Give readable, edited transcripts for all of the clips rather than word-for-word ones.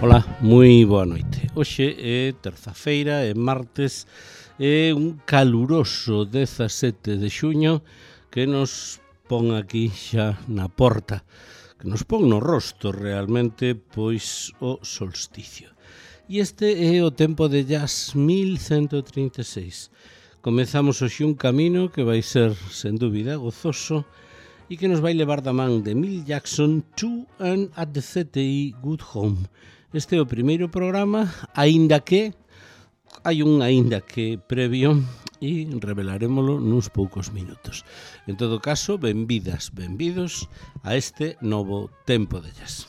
Ola, moi boa noite. Hoxe é terza-feira, é martes, é un caluroso 17 de xuño que nos pon aquí xa na porta, que nos pon no rosto realmente, pois o solsticio. E este é o tempo de jazz 1136. Comezamos hoxe un camino que vai ser, sen dúbida, gozoso e que nos vai levar da man de Milt Jackson to and at the CTI Good Home. Este é o primeiro programa, aínda que hai un aínda que previo e revelarémolo nuns poucos minutos. En todo caso, benvidas, benvidos a este novo tempo de jazz.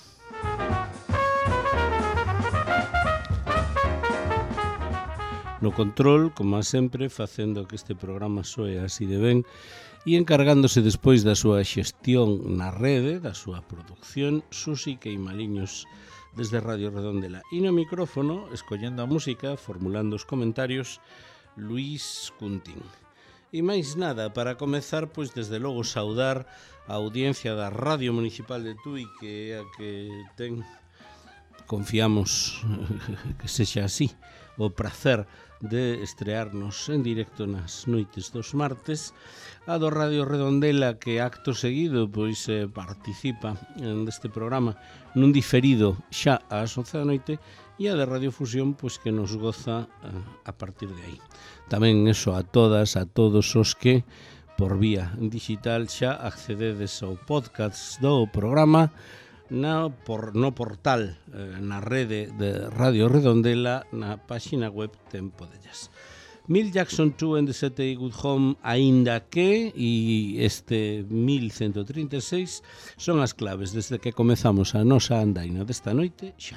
No control, como a sempre, facendo que este programa soe así de ben e encargándose despois da súa xestión na rede, da súa produción, Susi Queimaliños desde Radio Redondela. E no micrófono, escollendo a música, formulando os comentarios, Luís Cuntín. E máis nada, para comezar, pois desde logo saudar a audiencia da Radio Municipal de Tui, que é a que ten, confiamos que sexa así, o prazer de estrearnos en directo nas noites dos martes, a do Radio Redondela, que acto seguido pois participa neste programa nun diferido xa ás 11 da noite, e a de Radio Fusión pois que nos goza a partir de aí. Tamén eso a todas, a todos os que por vía digital xa accededes ao podcast do programa no portal, na rede de Radio Redondela, na páxina web Tempo de Jazz. Milt Jackson 2 and the CTI Good Home, aínda que, e este 1136, son as claves desde que comezamos a nosa andaina desta noite xa.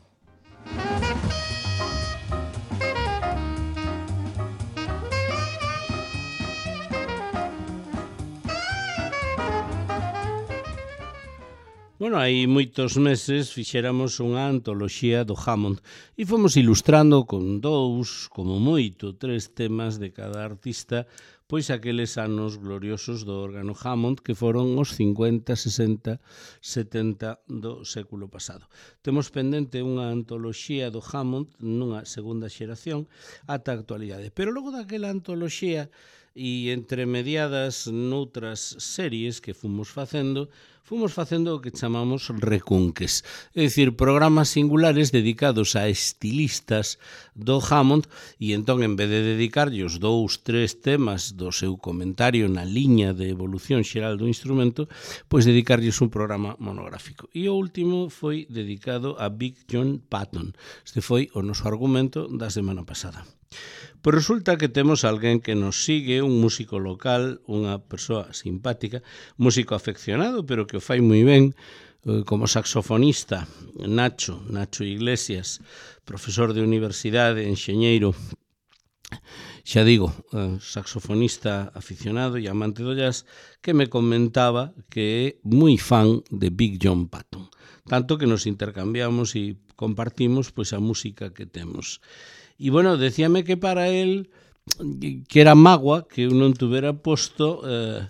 Bueno, hai moitos meses fixéramos unha antoloxía do Hammond e fomos ilustrando con 2, como moito, 3 temas de cada artista, pois aqueles anos gloriosos do órgano Hammond que foron os 50, 60, 70 do século pasado. Temos pendente unha antoloxía do Hammond nunha segunda xeración ata a actualidade, pero logo daquela antoloxía e entre mediadas noutras series que fomos facendo o que chamamos recunques, é dicir, programas singulares dedicados a estilistas do Hammond, e entón, en vez de dedicarlle os 2, 3 temas do seu comentario na liña de evolución xeral do instrumento, pois dedicarlles un programa monográfico. E o último foi dedicado a Big John Patton. Este foi o noso argumento da semana pasada. Pois resulta que temos alguén que nos sigue, un músico local, unha persoa simpática, músico afeccionado, pero que o fai moi ben, como saxofonista, Nacho Iglesias, profesor de universidade, enxeñeiro, xa digo, saxofonista aficionado e amante do jazz, que me comentaba que é moi fan de Big John Patton, tanto que nos intercambiamos e compartimos pois a música que temos. E, bueno, decíame que para él, que era mágoa que eu non tuvera posto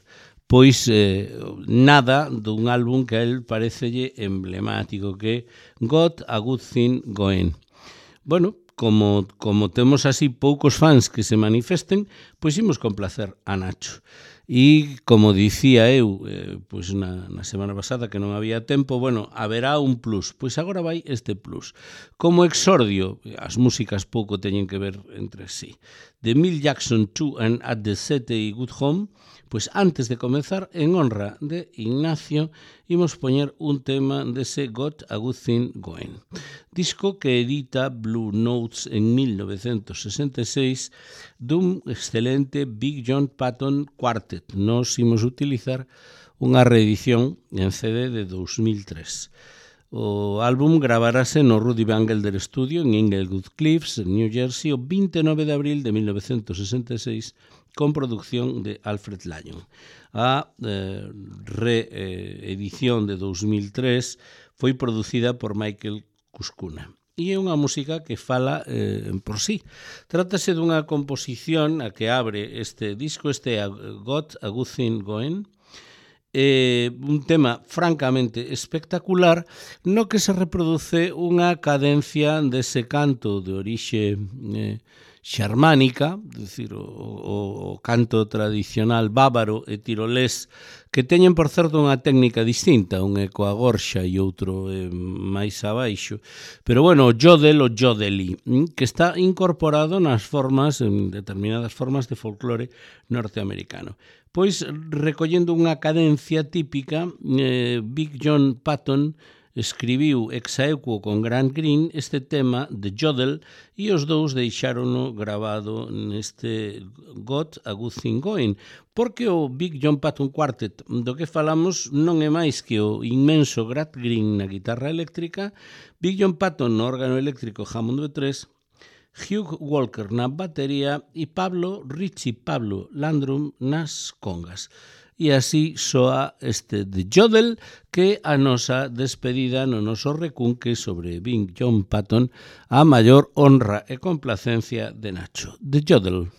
nada dun álbum que a él parecelle emblemático, que é Got a Good Thing Going. Bueno, como temos así poucos fans que se manifesten, pois imos complacer a Nacho. E, como dicía eu, pois na semana pasada que non había tempo, bueno, haberá un plus. Pois agora vai este plus. Como exordio, as músicas pouco teñen que ver entre sí. De Milt Jackson 2 and at the CTI Good Home, pois antes de comezar, en honra de Ignacio, imos poñer un tema dese Got a Good Thing Going. Disco que edita Blue Notes en 1966 dun excelente Big John Patton Quartet. Nos imos utilizar unha reedición en CD de 2003. O álbum gravarase no Rudy Van Gelder Studio en Englewood Cliffs, en New Jersey, o 29 de abril de 1966, con producción de Alfred Lyon. A reedición de 2003 foi producida por Michael Cuscuna. E é unha música que fala por sí. Trátase dunha composición a que abre este disco, este Got a Good Thing Going, un tema francamente espectacular no que se reproduce unha cadencia dese canto de orixe xarmánica, decir, o canto tradicional bávaro e tirolés, que teñen, por certo, unha técnica distinta, un é coa gorxa e outro máis abaixo, pero bueno, o jodel, o jodeli, que está incorporado nas formas, en determinadas formas de folclore norteamericano. Pois, recollendo unha cadencia típica, Big John Patton escribiu ex aequo con Grant Green este tema de Jodel e os dous deixárono grabado neste Got a Good Thing Going, porque o Big John Patton Quartet do que falamos non é máis que o inmenso Grant Green na guitarra eléctrica, Big John Patton no órgano eléctrico Hammond B3, Hugh Walker na batería e Richie Pablo Landrum nas congas. E así soa este de Jodel, que a nosa despedida no noso recunque sobre Big John Patton, a maior honra e complacencia de Nacho. De Jodel.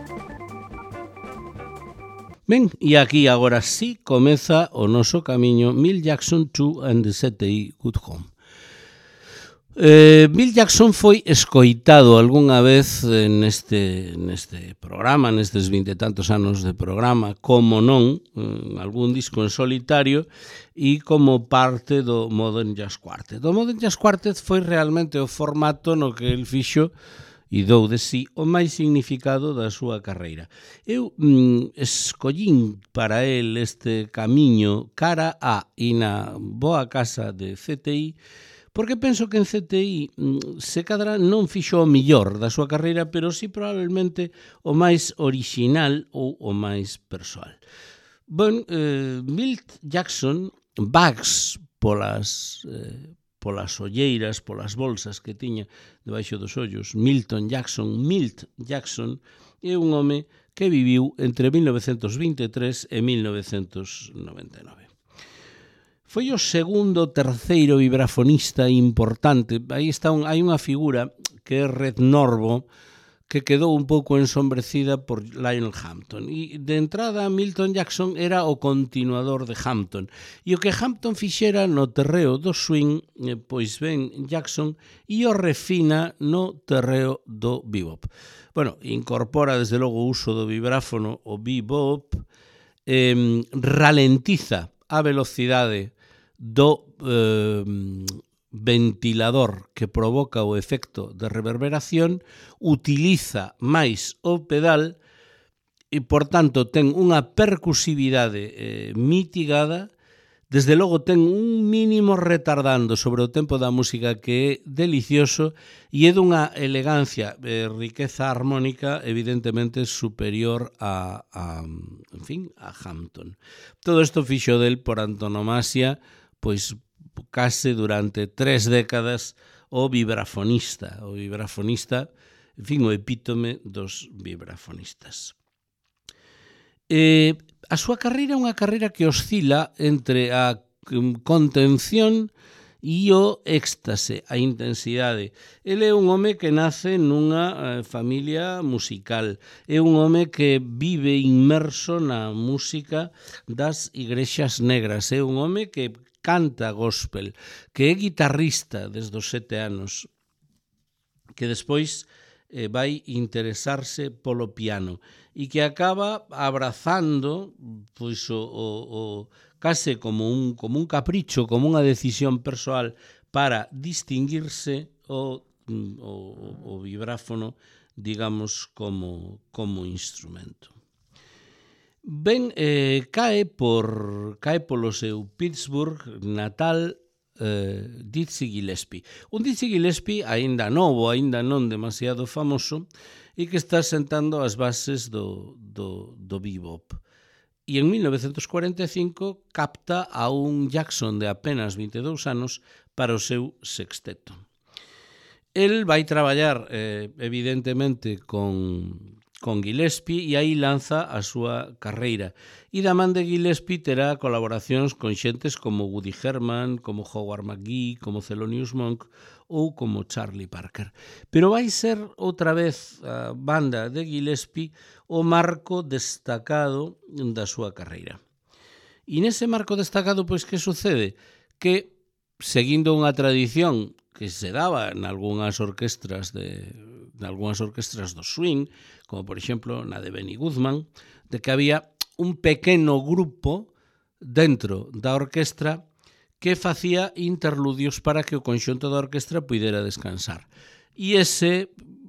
Ben, e aquí agora sí comeza o noso camiño Milt Jackson 2 and the CTI Good Home. Milt Jackson foi escoitado algunha vez neste programa, nestes 20 e tantos anos de programa, como non, algún disco en solitario e como parte do Modern Jazz Quartet. O Modern Jazz Quartet foi realmente o formato no que el fixo e dou de si o máis significado da súa carreira. Eu escollín para el este camiño cara a e na boa casa de CTI, porque penso que en CTI se cadra non fixo o millor da súa carreira, pero sí probablemente o máis original ou o máis persoal. Ben, Milt Jackson, Bugs polas olleiras, polas bolsas que tiña debaixo dos ollos, Milt Jackson é un home que viviu entre 1923 e 1999. Foi o terceiro vibrafonista importante. Aí está hai unha figura que é Red Norvo, que quedou un pouco ensombrecida por Lionel Hampton. E de entrada, Milton Jackson era o continuador de Hampton. E o que Hampton fixera no terreo do swing, pois ben Jackson e o refina no terreo do bebop. Bueno, incorpora desde logo o uso do vibráfono, o bebop, ralentiza a velocidade do ventilador que provoca o efecto de reverberación, utiliza máis o pedal e, por tanto, ten unha percusividade mitigada. Desde logo ten un mínimo retardando sobre o tempo da música que é delicioso e é dunha elegancia e riqueza armónica evidentemente superior a Hampton. Todo isto fixo del por antonomasia, pois case durante 3 décadas o vibrafonista, o epítome dos vibrafonistas. A súa carreira é unha carreira que oscila entre a contención e o éxtase, a intensidade. Ele é un home que nace nunha familia musical, é un home que vive inmerso na música das igrexas negras, é un home que canta gospel, que é guitarrista desde os 7 anos, que despois vai interesarse polo piano e que acaba abrazando pois o case como un capricho, como unha decisión persoal para distinguirse o vibráfono, digamos, como instrumento. Ben, cae polo seu Pittsburgh natal Dizzy Gillespie. Un Dizzy Gillespie aínda novo, aínda non demasiado famoso, e que está sentando as bases do bebop. E en 1945 capta a un Jackson de apenas 22 anos para o seu sexteto. El vai traballar, evidentemente, con Gillespie e aí lanza a súa carreira. E da man de Gillespie terá colaboracións con xentes como Woody Herman, como Howard McGhee, como Thelonious Monk ou como Charlie Parker. Pero vai ser outra vez a banda de Gillespie o marco destacado da súa carreira. E nese marco destacado, pois, que sucede? Que, seguindo unha tradición que se daba nalgúnas orquestras do swing, como por exemplo na de Benny Goodman, de que había un pequeno grupo dentro da orquestra que facía interludios para que o conxunto da orquestra puidera descansar. E ese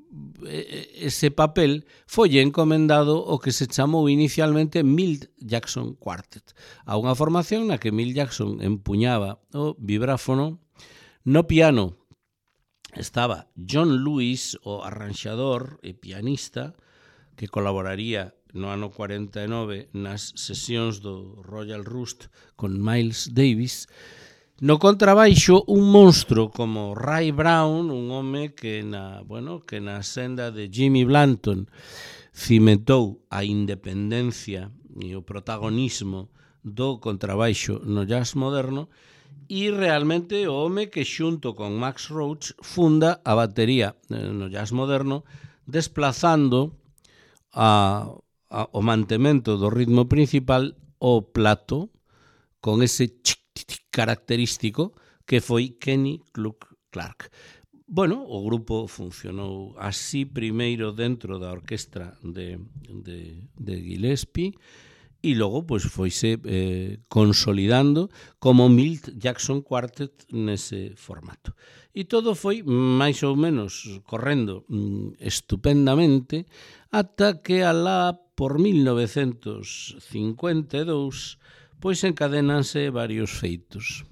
papel foi encomendado o que se chamou inicialmente Milt Jackson Quartet, a unha formación na que Milt Jackson empuñaba o vibráfono. No piano estaba John Lewis, o arranxador e pianista, que colaboraría no ano 49 nas sesións do Royal Rust con Miles Davis. No contrabaixo, un monstro como Ray Brown, un home que na senda de Jimmy Blanton cimentou a independencia e o protagonismo do contrabaixo no jazz moderno, e realmente o home que xunto con Max Roach funda a batería no jazz moderno, desplazando o mantemento do ritmo principal o plato con ese chic característico que foi Kenny Clarke. Bueno, o grupo funcionou así primeiro dentro da orquestra de Gillespie e logo pois foise consolidando como Milt Jackson Quartet nese formato. E todo foi máis ou menos correndo estupendamente ata que alá por 1952 pois encadenanse varios feitos.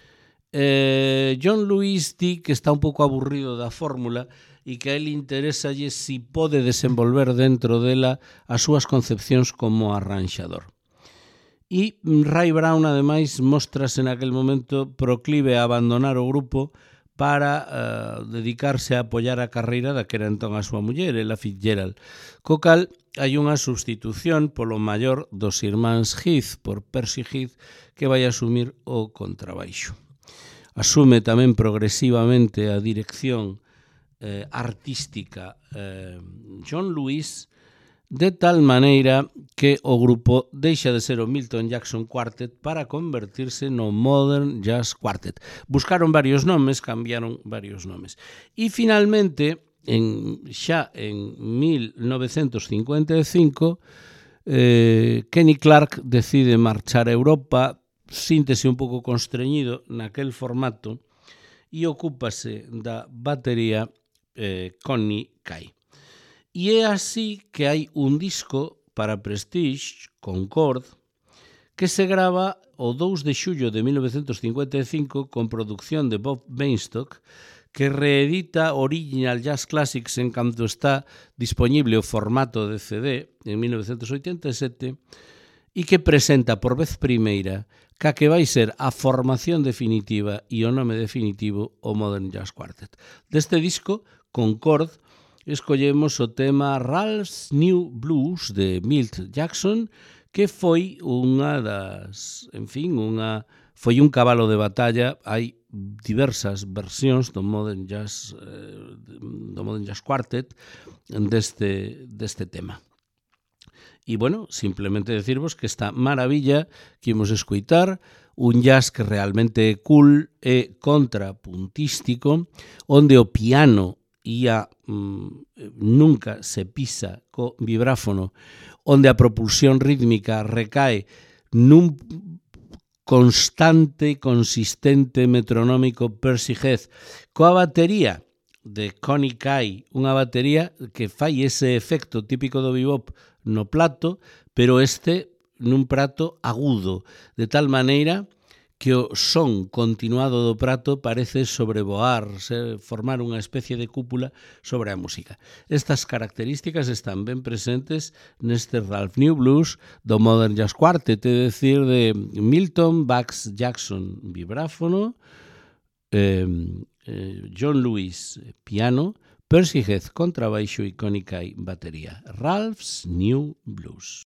John Lewis di que está un pouco aburrido da fórmula e que a él interésalle si pode desenvolver dentro dela as súas concepcións como arranxador. E Ray Brown, ademais, mostrase naquel momento proclive a abandonar o grupo para dedicarse a apoiar a carreira da que era entón a súa muller, Ella Fitzgerald. Co cal, hai unha substitución polo maior dos irmáns Heath, por Percy Heath, que vai asumir o contrabaixo. Asume tamén progresivamente a dirección artística John Lewis, de tal maneira que o grupo deixa de ser o Milton Jackson Quartet para convertirse no Modern Jazz Quartet. Buscaron varios nomes, cambiaron varios nomes. E finalmente, xa en 1955, Kenny Clarke decide marchar a Europa, síntese un pouco constreñido naquel formato, e ocúpase da batería Connie Kay. E é así que hai un disco para Prestige, Concord, que se grava o 2 de xullo de 1955 con producción de Bob Bainstock, que reedita Original Jazz Classics en canto está disponible o formato de CD en 1987 e que presenta por vez primeira ca que vai ser a formación definitiva e o nome definitivo o Modern Jazz Quartet. Deste disco, Concord, escollemos o tema Ralph's New Blues de Milt Jackson, que foi foi un cabalo de batalla. Hai diversas versións do Modern Jazz Quartet deste tema. E, bueno, simplemente decirvos que esta maravilla que imos escoitar, un jazz que realmente é cool e contrapuntístico, onde o piano nunca se pisa co vibráfono, onde a propulsión rítmica recae nun constante e consistente metronómico Percy Heath, coa batería de Connie Kay, unha batería que fai ese efecto típico do bebop no plato, pero nun prato agudo, de tal maneira que o son continuado do prato parece sobrevoar, formar unha especie de cúpula sobre a música. Estas características están ben presentes neste Ralph New Blues do Modern Jazz Quartet, é dicir, de Milton Bax Jackson, vibráfono, John Lewis, piano, Percy Heath, contrabaixo e Connie Kay, batería. Ralph's New Blues.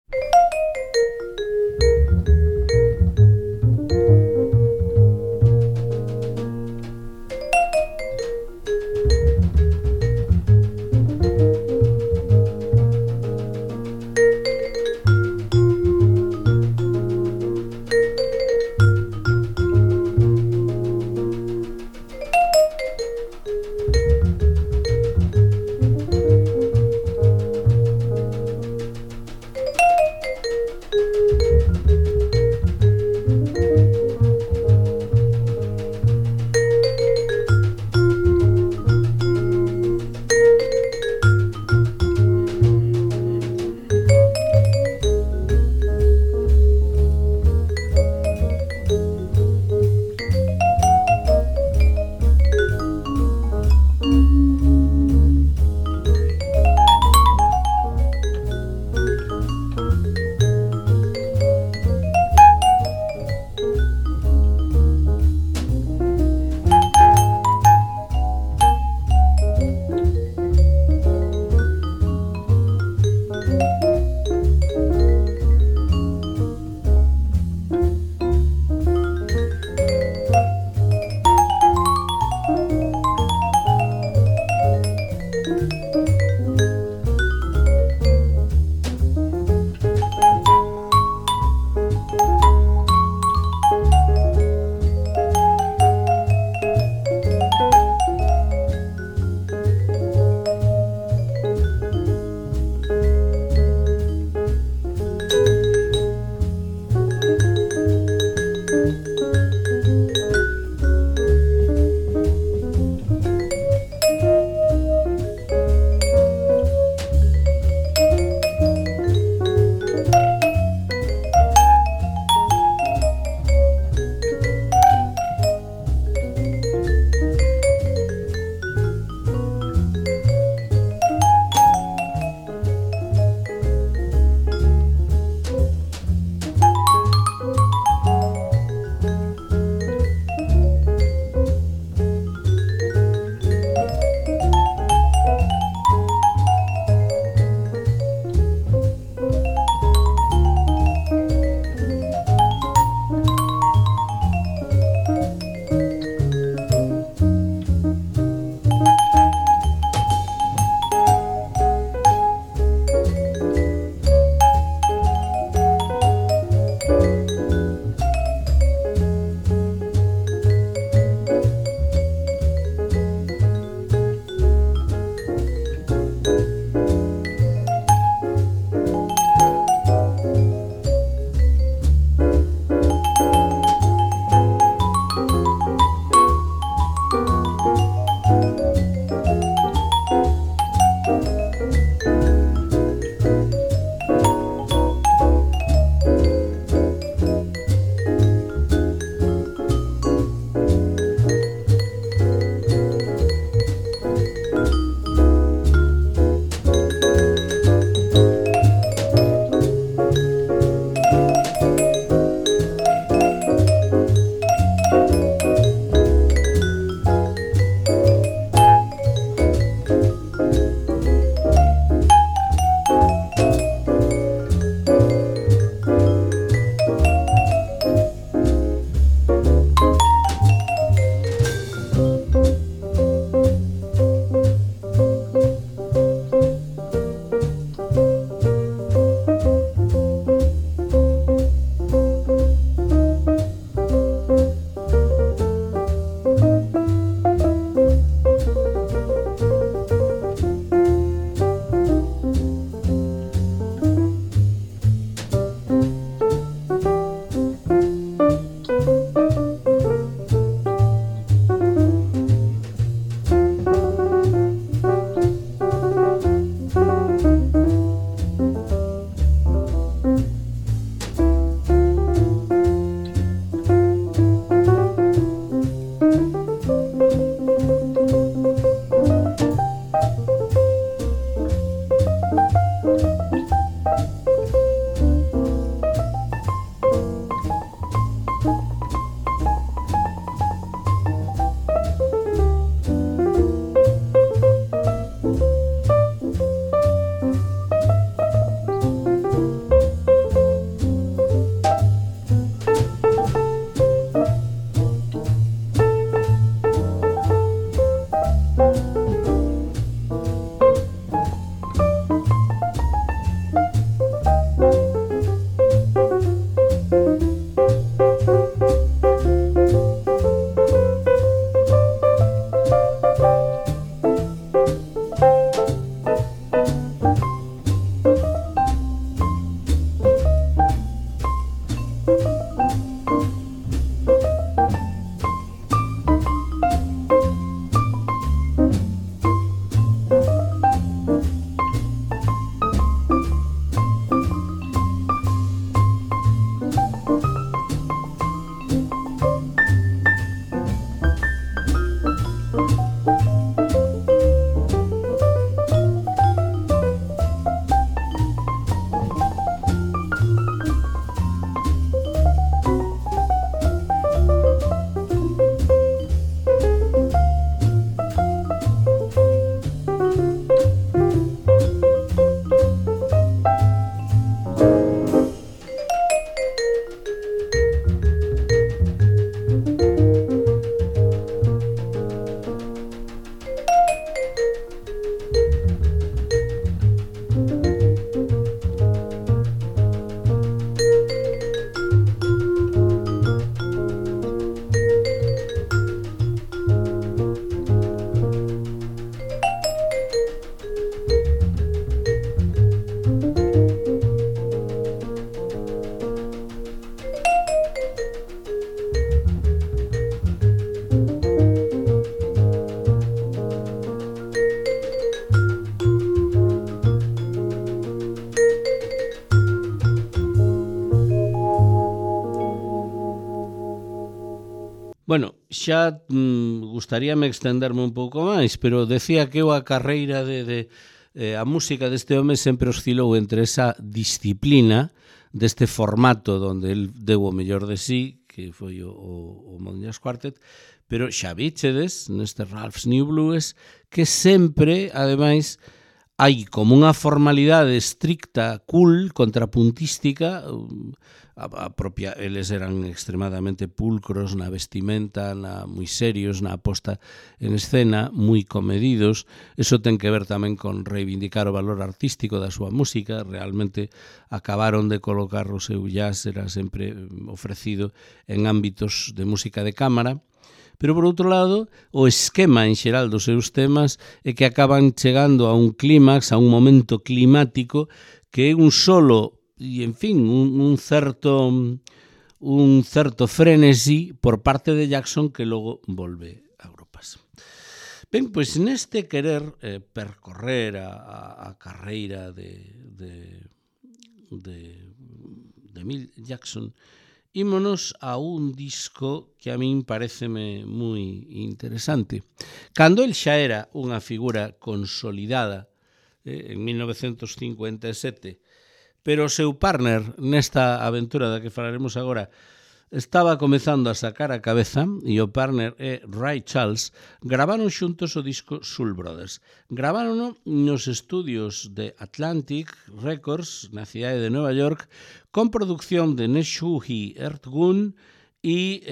Bueno, xa gustaríame extenderme un pouco máis, pero decía que eu a carreira a música deste home sempre oscilou entre esa disciplina deste formato onde el deu o mellor de sí, que foi o Modern Jazz Quartet, pero xa víchedes neste Ralph's New Blues que sempre, ademais, hai como unha formalidade estricta, cool, contrapuntística, a propia, eles eran extremadamente pulcros na vestimenta, moi serios na aposta en escena, moi comedidos. Eso ten que ver tamén con reivindicar o valor artístico da súa música. Realmente acabaron de colocar o seu jazz, era sempre ofrecido en ámbitos de música de cámara. Pero, por outro lado, o esquema en xeral dos seus temas é que acaban chegando a un clímax, a un momento climático, que é un solo e, en fin, un certo frenesi por parte de Jackson que logo volve a agruparse. Ben, pois neste querer percorrer a carreira de Milt Jackson, ímonos a un disco que a min pareceme moi interesante. Cando el xa era unha figura consolidada en 1957, pero o seu partner nesta aventura da que falaremos agora estaba comezando a sacar a cabeza e o partner é Ray Charles, gravaron xuntos o disco Soul Brothers. Gravárono nos estudios de Atlantic Records na cidade de Nova York con producción de Neshuhi Ertgun e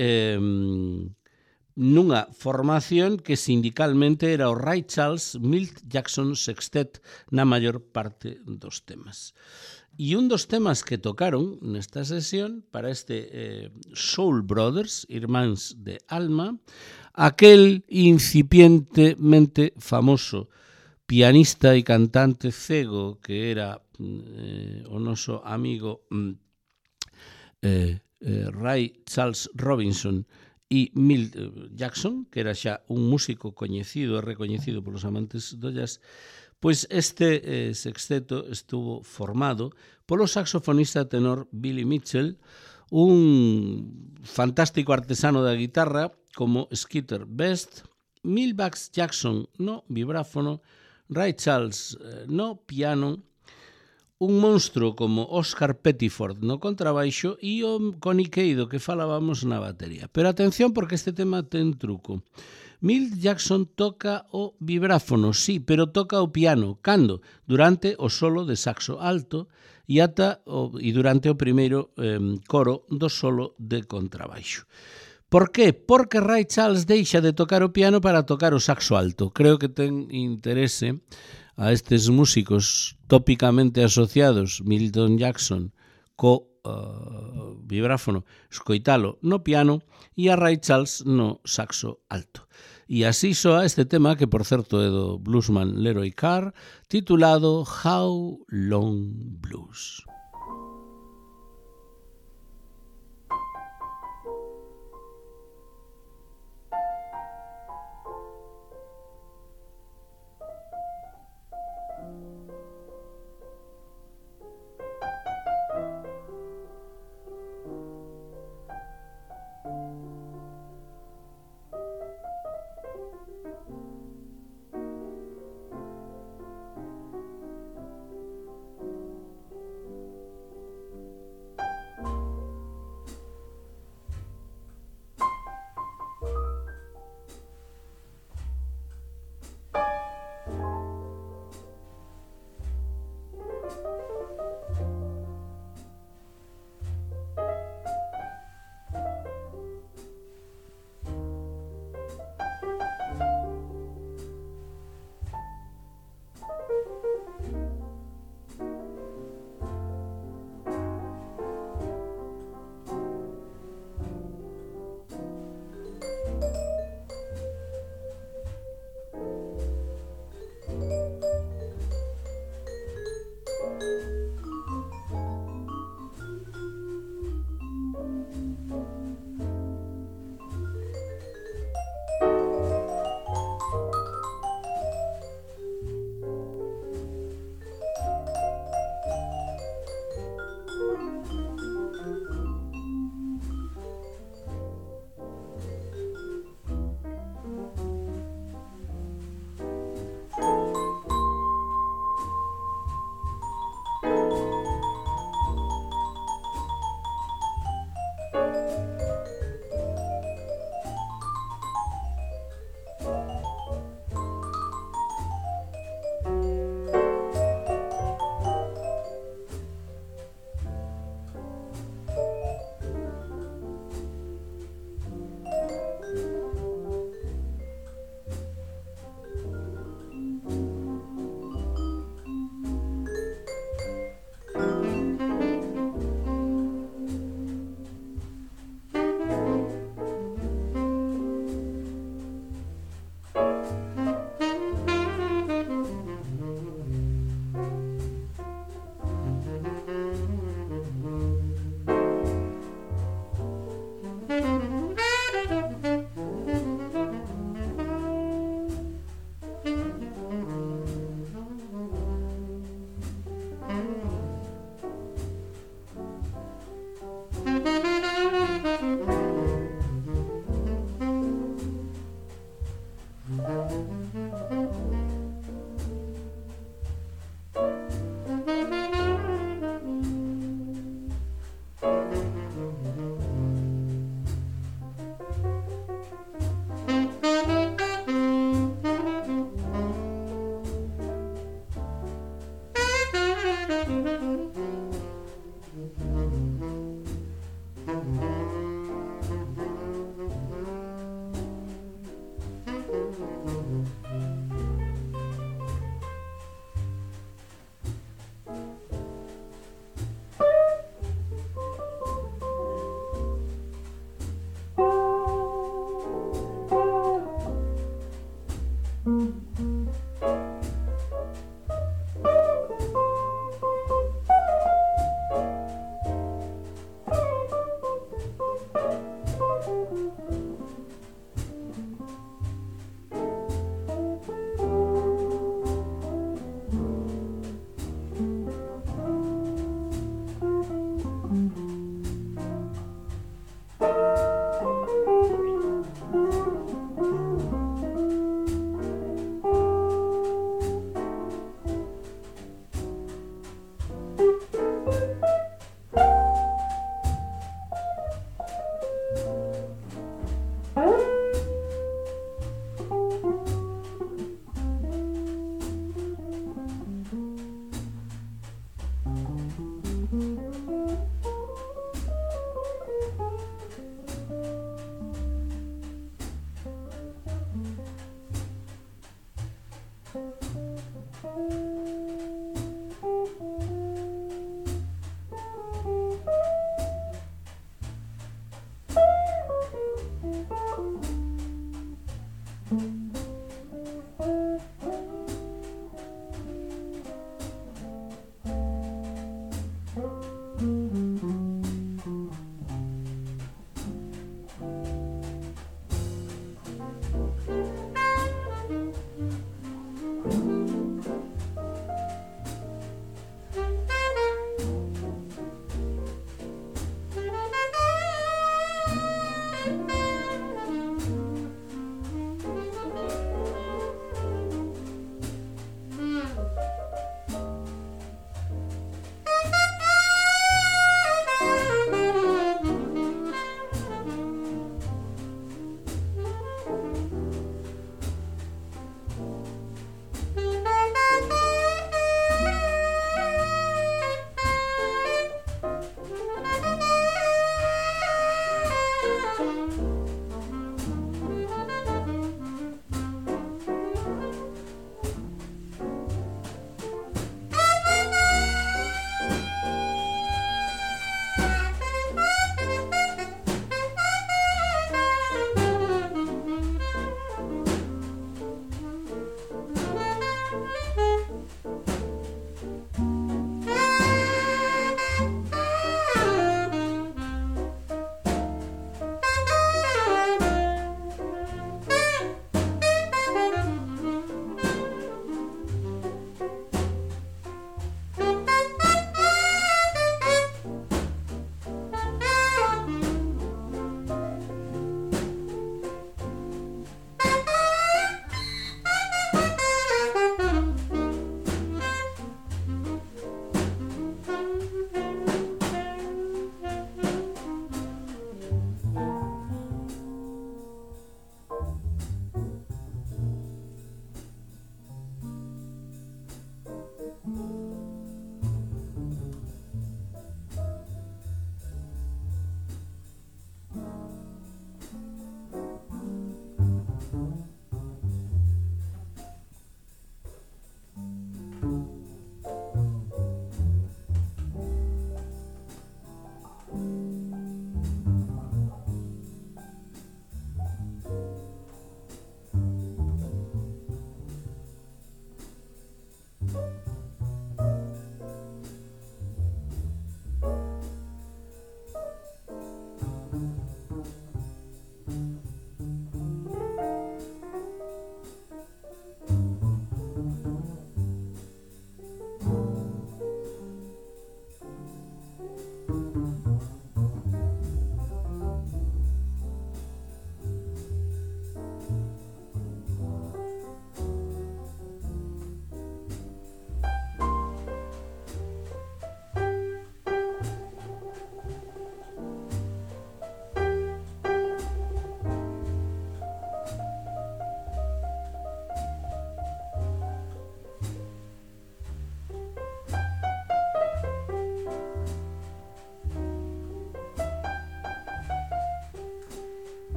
nunha formación que sindicalmente era o Ray Charles Milt Jackson Sextet na maior parte dos temas. E un dos temas que tocaron nesta sesión para este Soul Brothers, irmáns de alma, aquel incipientemente famoso pianista e cantante cego que era o noso amigo Ray Charles Robinson e Milt Jackson, que era xa un músico coñecido e recoñecido polos amantes do jazz. Pois este sexteto estuvo formado polo saxofonista tenor Billy Mitchell, un fantástico artesano da guitarra como Skeeter Best, Milbax Jackson no vibráfono, Ray Charles no piano, un monstro como Oscar Pettiford no contrabaixo e o Connie Kay do que falábamos na batería. Pero atención porque este tema ten truco. Milt Jackson toca o vibráfono, sí, pero toca o piano. Cando? Durante o solo de saxo alto e durante o primeiro coro do solo de contrabaixo. Por qué? Porque Ray Charles deixa de tocar o piano para tocar o saxo alto. Creo que ten interese a estes músicos tópicamente asociados, Milton Jackson, co vibráfono, escoitalo no piano e a Ray Charles no saxo alto. E así soa este tema que, por certo, é do bluesman Leroy Carr, titulado How Long Blues.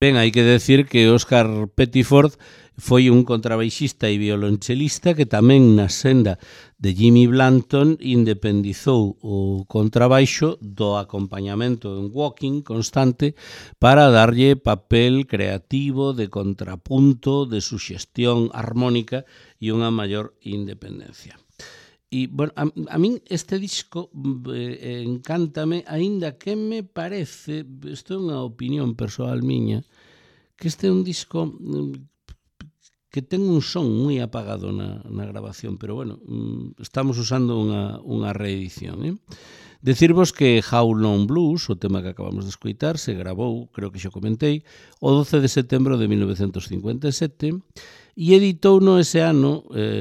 Ben, hai que decir que Óscar Pettiford foi un contrabaixista e violonchelista que tamén na senda de Jimmy Blanton independizou o contrabaixo do acompañamento en walking constante para darlle papel creativo, de contrapunto, de suxestión armónica e unha maior independencia. E, bueno, a min este disco encántame, aínda que me parece, isto é unha opinión persoal miña, que este é un disco que ten un son moi apagado na grabación, pero bueno, estamos usando unha reedición. Decirvos que How Long Blues, o tema que acabamos de escoitar, se grabou, creo que xa comentei, o 12 de setembro de 1957 e editouno ese ano,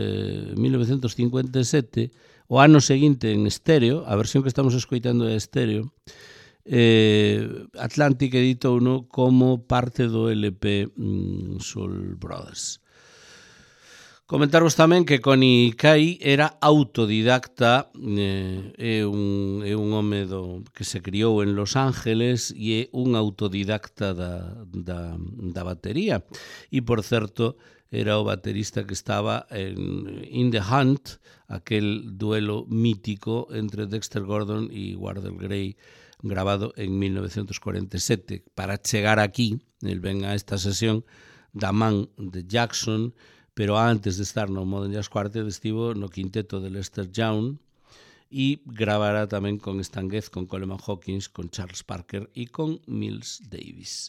1957, o ano seguinte en estéreo, a versión que estamos escoitando é estéreo, Atlantic editouno como parte do LP Soul Brothers. Comentarvos tamén que Connie Kay era autodidacta, é un home que se criou en Los Ángeles e é un autodidacta da batería. E, por certo, era o baterista que estaba en In the Hunt, aquel duelo mítico entre Dexter Gordon e Wardell Gray, grabado en 1947. Para chegar aquí, el ven a esta sesión da man de Jackson, pero antes de estar no Modern Jazz Quartet estivo no quinteto de Lester Young e gravará tamén con Stan Getz, con Coleman Hawkins, con Charles Parker e con Miles Davis.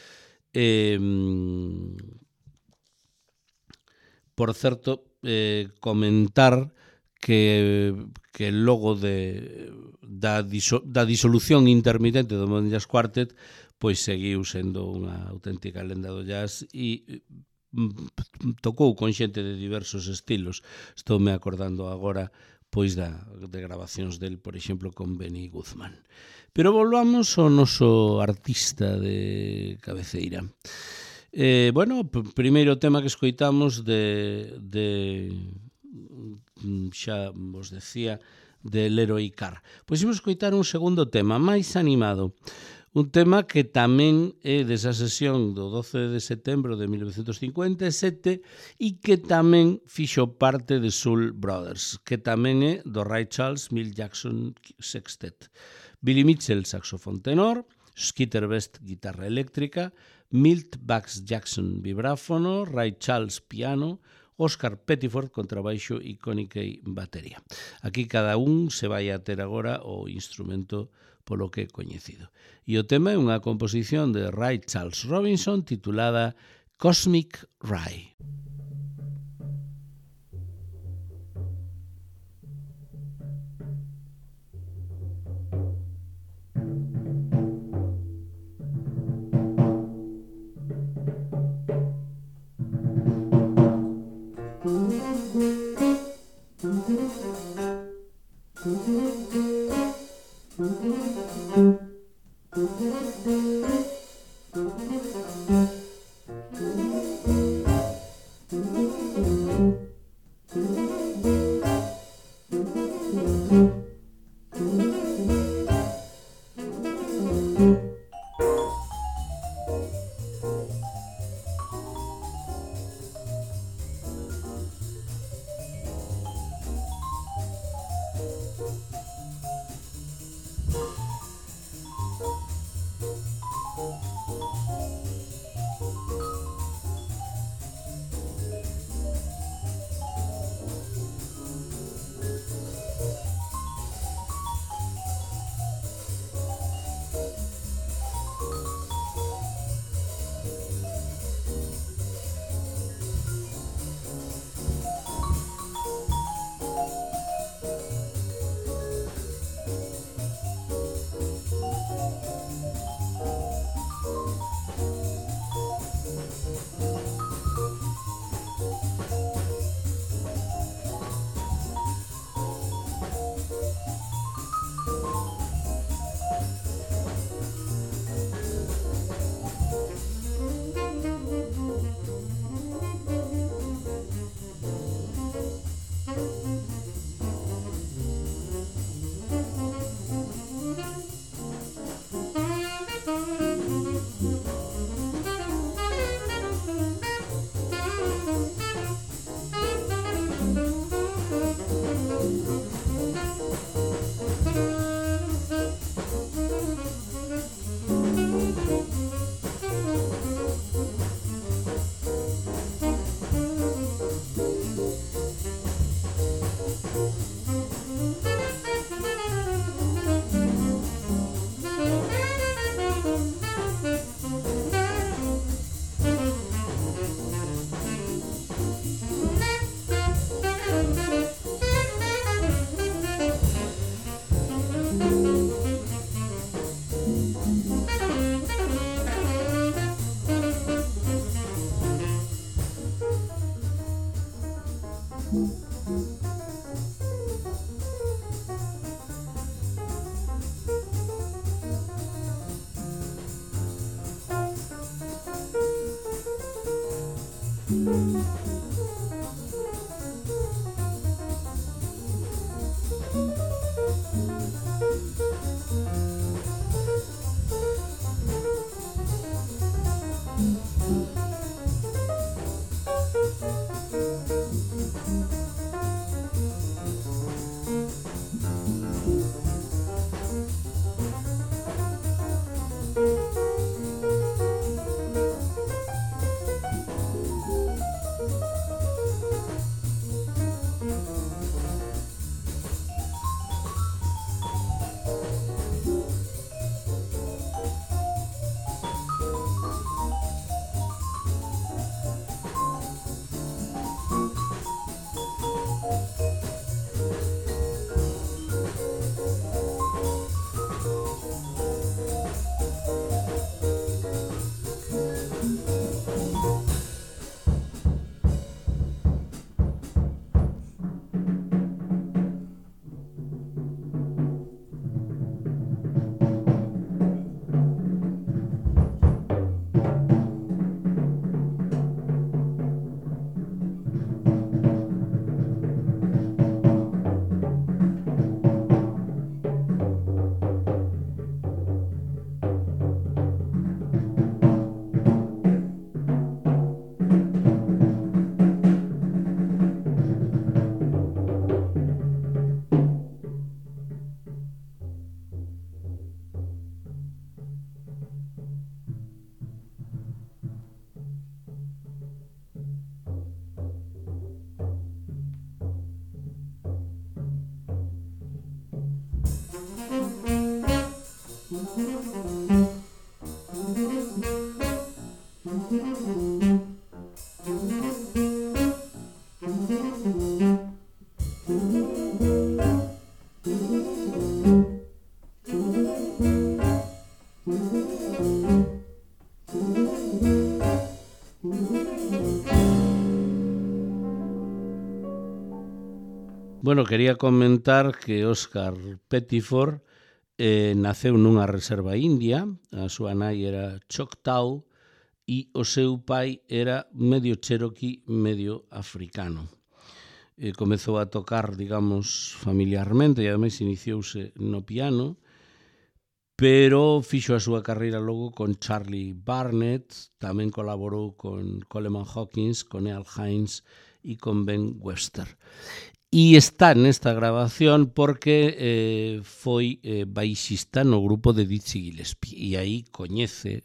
Por certo, comentar que logo da disolución intermitente do Modern Jazz Quartet pois seguiu sendo unha auténtica lenda do jazz e tocou con xente de diversos estilos. Estoume acordando agora pois de grabacións del, por exemplo, con Benny Goodman. Pero volvamos ao noso artista de cabeceira. Bueno, primeiro tema que escoitamos xa vos decía, de Leroy Carr. Pois imos escoitar un segundo tema, máis animado. Un tema que tamén é desa sesión do 12 de setembro de 1957 e que tamén fixo parte de Soul Brothers, que tamén é do Ray Charles Mill Jackson Sextet. Billy Mitchell, saxofón tenor, Skeeter Best, guitarra eléctrica, Milt Bugs Jackson, vibráfono, Ray Charles, piano, Óscar Pettiford, contrabaixo e Connie Kay, batería. Aquí cada un se vai a ter agora o instrumento polo que é coñecido. E o tema é unha composición de Ray Charles Robinson titulada Cosmic Ray. Bueno, quería comentar que Oscar Pettiford naceu nunha reserva india, a súa nai era Choctaw e o seu pai era medio cherokee, medio africano. Comezou a tocar, digamos, familiarmente e ademais iniciouse no piano, pero fixo a súa carreira logo con Charlie Barnett, tamén colaborou con Coleman Hawkins, con Earl Hines e con Ben Webster. E está nesta grabación porque foi baixista no grupo de Dizzy Gillespie e aí coñece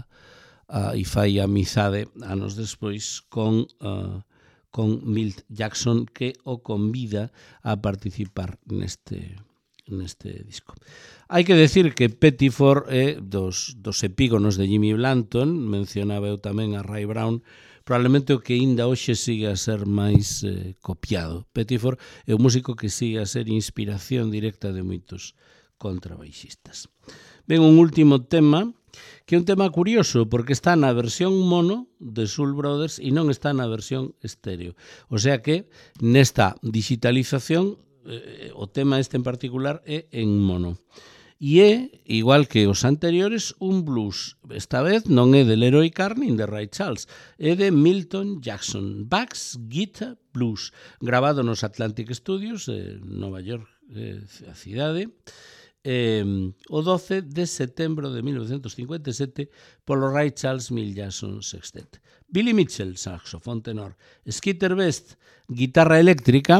e fai amizade anos despois con Milt Jackson, que o convida a participar neste disco. Hai que decir que Pettiford é dos epígonos de Jimmy Blanton, mencionaba eu tamén a Ray Brown, probablemente o que ainda hoxe sigue a ser máis copiado. Pettiford é un músico que sigue a ser inspiración directa de moitos contrabaixistas. Ben, un último tema, que é un tema curioso, porque está na versión mono de Soul Brothers e non está na versión estéreo. O sea que, nesta digitalización, o tema este en particular é en mono. E é, igual que os anteriores, un blues. Esta vez non é de Leroy Carney nin de Ray Charles, é de Milton Jackson, Bass Guitar Blues, grabado nos Atlantic Studios, Nova York, a cidade, o 12 de setembro de 1957 polo Ray Charles Mill Jackson Sextet. Billy Mitchell, saxofón tenor, Skeeter Best, guitarra eléctrica,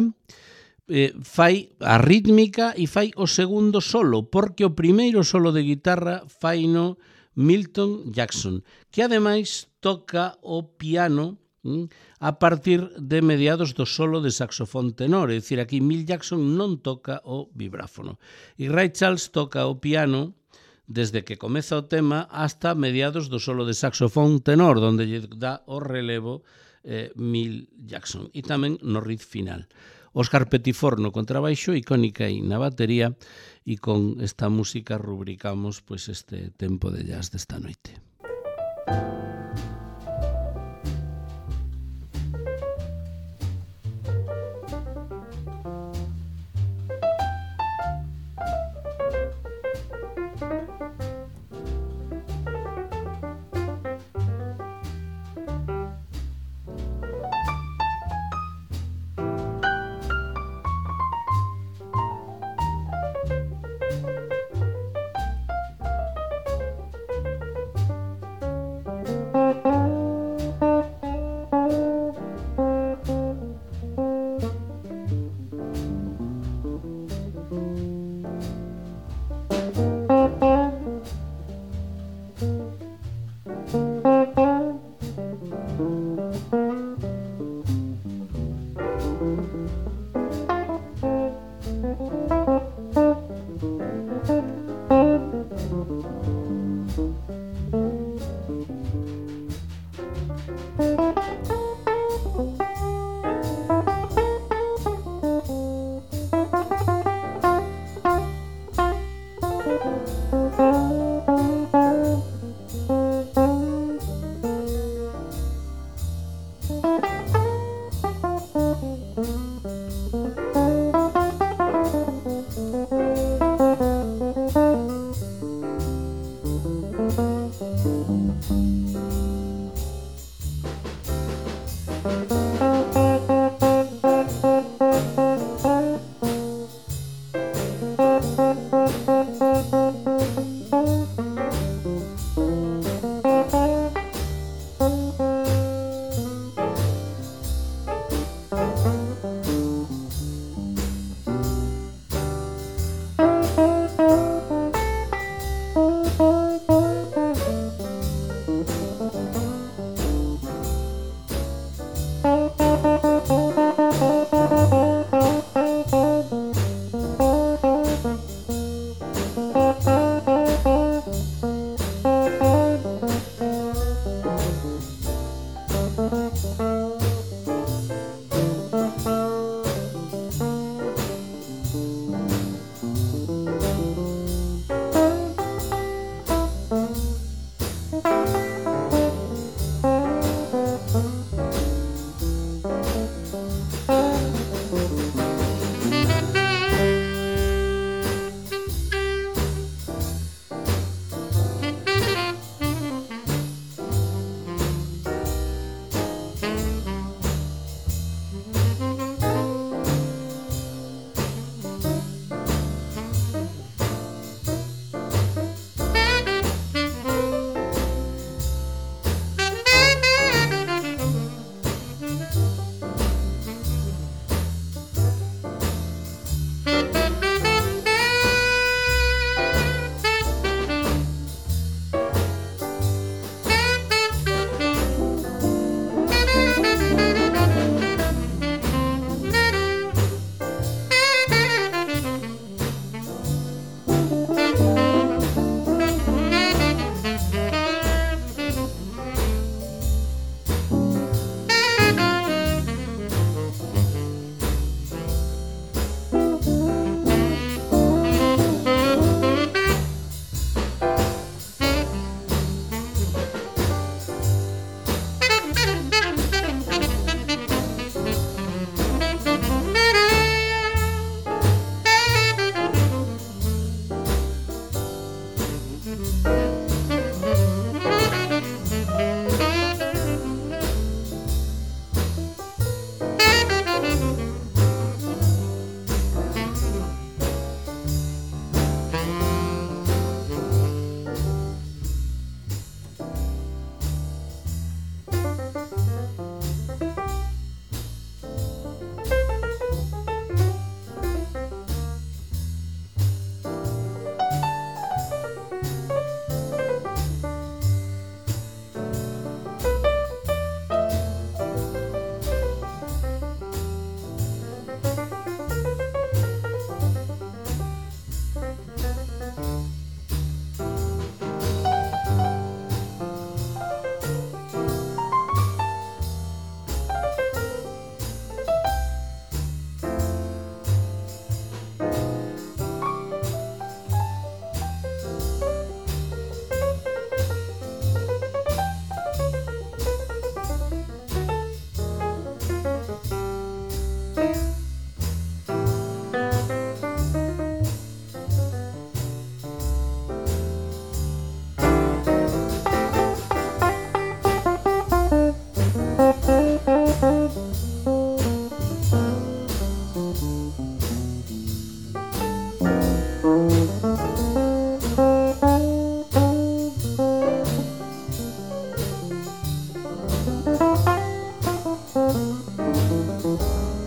fai a rítmica e fai o segundo solo, porque o primeiro solo de guitarra fai no Milton Jackson, que ademais toca o piano a partir de mediados do solo de saxofón tenor, é dicir, aquí Mill Jackson non toca o vibráfono. E Ray Charles toca o piano desde que comeza o tema hasta mediados do solo de saxofón tenor, onde lle dá o relevo Mill Jackson, e tamén no riff final. Oscar Pettiford no contrabaixo e Connie Kay na batería, e con esta música rubricamos pois este tempo de jazz desta noite.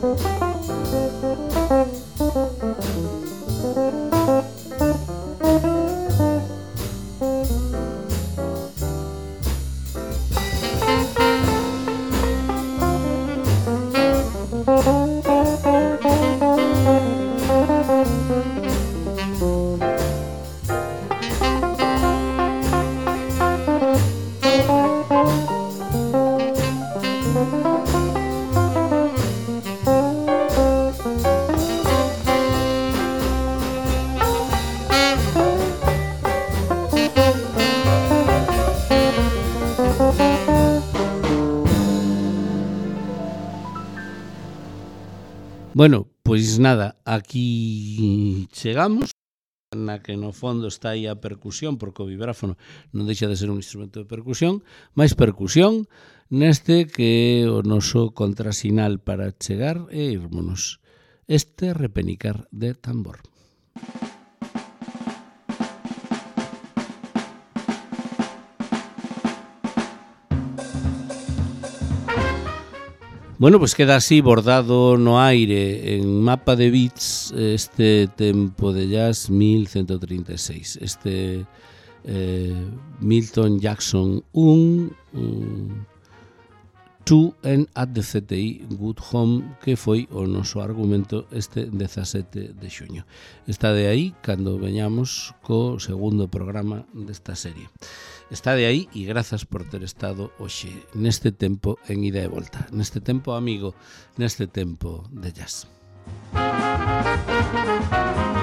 Bueno, pois nada, aquí chegamos, na que no fondo está aí a percusión, porque o vibráfono non deixa de ser un instrumento de percusión, máis percusión neste que é o noso contrasinal para chegar e irmonos. Este repenicar de tambor. Bueno, pois queda así bordado no aire en mapa de bits este tempo de jazz 1136. Este Milton Jackson 1 To and at the CTI Good Home, que foi o noso argumento este 17 de xuño. Está de aí cando veñamos co segundo programa desta serie. Está de aí e grazas por ter estado hoxe neste tempo en ida e volta, neste tempo amigo, neste tempo de jazz.